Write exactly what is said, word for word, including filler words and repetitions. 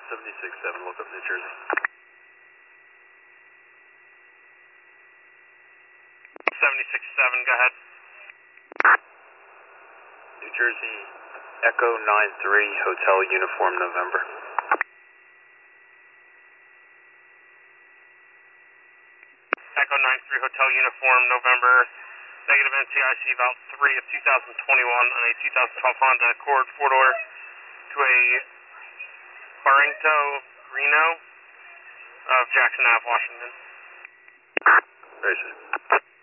seventy-six seven, look up New Jersey. seventy-six seven, go ahead. New Jersey, Echo nine three, Hotel Uniform November. Echo nine three, Hotel Uniform November, negative N T I C Valve three of two thousand twenty-one on a two thousand twelve Honda Accord four-door to a Barrington Reno of Jackson Ave, Washington. Racing.